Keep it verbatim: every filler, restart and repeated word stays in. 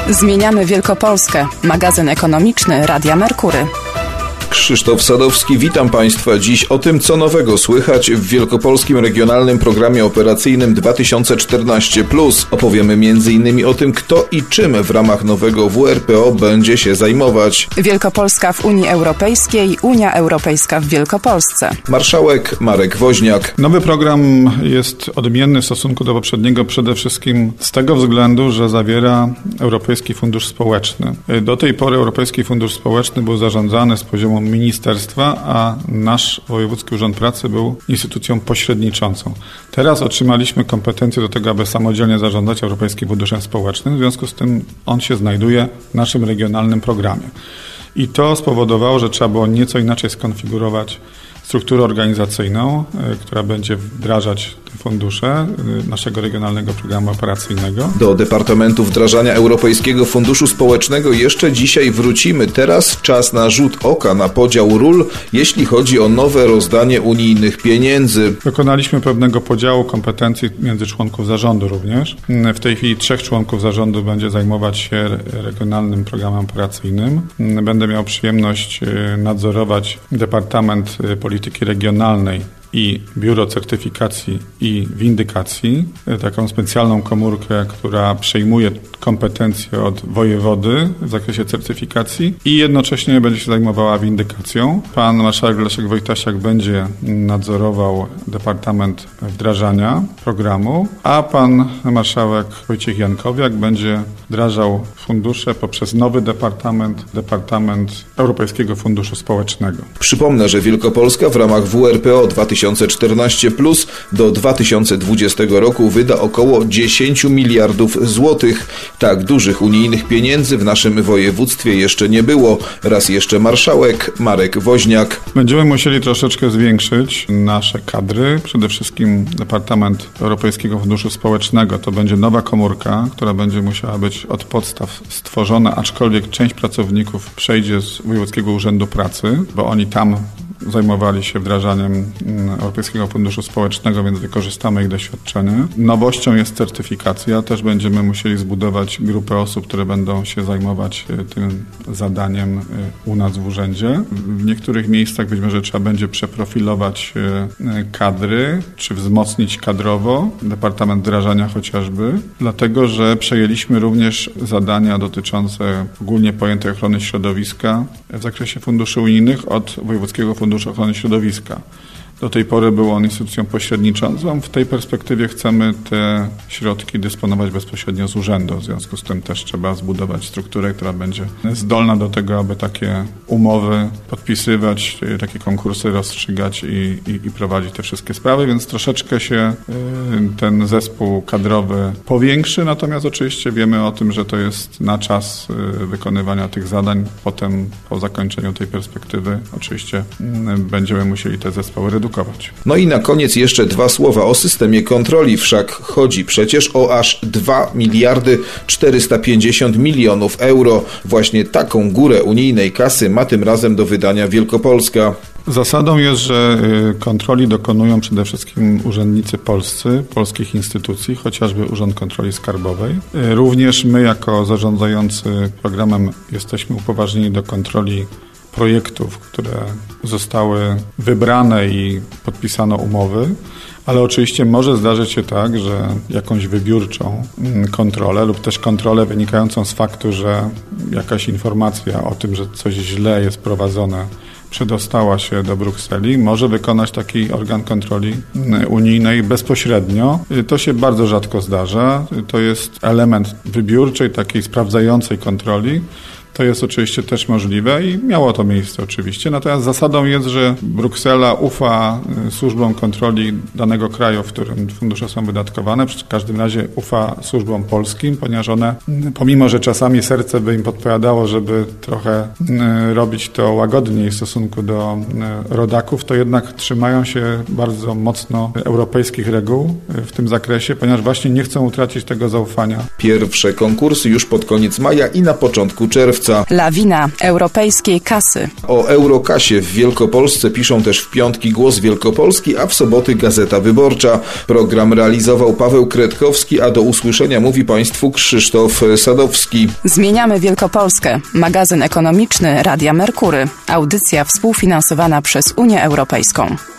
Zmieniamy Wielkopolskę. Magazyn ekonomiczny Radia Merkury. Krzysztof Sadowski, witam Państwa. Dziś o tym, co nowego słychać w Wielkopolskim Regionalnym Programie Operacyjnym dwa tysiące czternaście plus. Opowiemy między innymi o tym, kto i czym w ramach nowego W R P O będzie się zajmować. Wielkopolska w Unii Europejskiej, Unia Europejska w Wielkopolsce. Marszałek Marek Woźniak. Nowy program jest odmienny w stosunku do poprzedniego przede wszystkim z tego względu, że zawiera Europejski Fundusz Społeczny. Do tej pory Europejski Fundusz Społeczny był zarządzany z poziomu ministerstwa, a nasz Wojewódzki Urząd Pracy był instytucją pośredniczącą. Teraz otrzymaliśmy kompetencje do tego, aby samodzielnie zarządzać Europejskim Funduszem Społecznym, w związku z tym on się znajduje w naszym regionalnym programie. I to spowodowało, że trzeba było nieco inaczej skonfigurować strukturę organizacyjną, która będzie wdrażać te fundusze naszego regionalnego programu operacyjnego. Do Departamentu Wdrażania Europejskiego Funduszu Społecznego jeszcze dzisiaj wrócimy. Teraz czas na rzut oka na podział ról, jeśli chodzi o nowe rozdanie unijnych pieniędzy. Dokonaliśmy pewnego podziału kompetencji między członków zarządu również. W tej chwili trzech członków zarządu będzie zajmować się regionalnym programem operacyjnym. Będę miał przyjemność nadzorować Departament Polityki Polityki Regionalnej i Biuro Certyfikacji i Windykacji, taką specjalną komórkę, która przejmuje kompetencje od wojewody w zakresie certyfikacji i jednocześnie będzie się zajmowała windykacją. Pan marszałek Leszek Wojtasiak będzie nadzorował Departament Wdrażania programu, a pan marszałek Wojciech Jankowiak będzie wdrażał fundusze poprzez nowy departament, Departament Europejskiego Funduszu Społecznego. Przypomnę, że Wielkopolska w ramach W R P O dwa tysiące czternaście plus do dwa tysiące dwudziestego roku wyda około dziesięć miliardów złotych. Tak dużych unijnych pieniędzy w naszym województwie jeszcze nie było. Raz jeszcze marszałek Marek Woźniak. Będziemy musieli troszeczkę zwiększyć nasze kadry. Przede wszystkim Departament Europejskiego Funduszu Społecznego to będzie nowa komórka, która będzie musiała być od podstaw stworzona, aczkolwiek część pracowników przejdzie z Wojewódzkiego Urzędu Pracy, bo oni tam zajmowali się wdrażaniem Europejskiego Funduszu Społecznego, więc wykorzystamy ich doświadczenie. Nowością jest certyfikacja. Też będziemy musieli zbudować grupę osób, które będą się zajmować tym zadaniem u nas w urzędzie. W niektórych miejscach być może trzeba będzie przeprofilować kadry, czy wzmocnić kadrowo Departament Wdrażania chociażby, dlatego że przejęliśmy również zadania dotyczące ogólnie pojętej ochrony środowiska w zakresie funduszy unijnych od Wojewódzkiego Funduszu Ochrony Środowiska. Do tej pory był on instytucją pośredniczącą. W tej perspektywie chcemy te środki dysponować bezpośrednio z urzędu. W związku z tym też trzeba zbudować strukturę, która będzie zdolna do tego, aby takie umowy podpisywać, takie konkursy rozstrzygać i, i, i prowadzić te wszystkie sprawy, więc troszeczkę się ten zespół kadrowy powiększy, natomiast oczywiście wiemy o tym, że to jest na czas wykonywania tych zadań. Potem po zakończeniu tej perspektywy oczywiście będziemy musieli te zespoły redukować. No i na koniec jeszcze dwa słowa o systemie kontroli, wszak chodzi przecież o aż dwa miliardy czterysta pięćdziesiąt milionów euro. Właśnie taką górę unijnej kasy ma tym razem do wydania Wielkopolska. Zasadą jest, że kontroli dokonują przede wszystkim urzędnicy polscy, polskich instytucji, chociażby Urząd Kontroli Skarbowej. Również my jako zarządzający programem jesteśmy upoważnieni do kontroli projektów, które zostały wybrane i podpisano umowy, ale oczywiście może zdarzyć się tak, że jakąś wybiórczą kontrolę lub też kontrolę wynikającą z faktu, że jakaś informacja o tym, że coś źle jest prowadzone, przedostała się do Brukseli, może wykonać taki organ kontroli unijnej bezpośrednio. To się bardzo rzadko zdarza. To jest element wybiórczej, takiej sprawdzającej kontroli. To jest oczywiście też możliwe i miało to miejsce oczywiście. Natomiast zasadą jest, że Bruksela ufa służbom kontroli danego kraju, w którym fundusze są wydatkowane. W każdym razie ufa służbom polskim, ponieważ one, pomimo że czasami serce by im podpowiadało, żeby trochę robić to łagodniej w stosunku do rodaków, to jednak trzymają się bardzo mocno europejskich reguł w tym zakresie, ponieważ właśnie nie chcą utracić tego zaufania. Pierwsze konkursy już pod koniec maja i na początku czerwca. czerwca. Lawina europejskiej kasy. O Eurokasie w Wielkopolsce piszą też w piątki Głos Wielkopolski, a w soboty Gazeta Wyborcza. Program realizował Paweł Kretkowski, a do usłyszenia mówi Państwu Krzysztof Sadowski. Zmieniamy Wielkopolskę. Magazyn ekonomiczny Radia Merkury. Audycja współfinansowana przez Unię Europejską.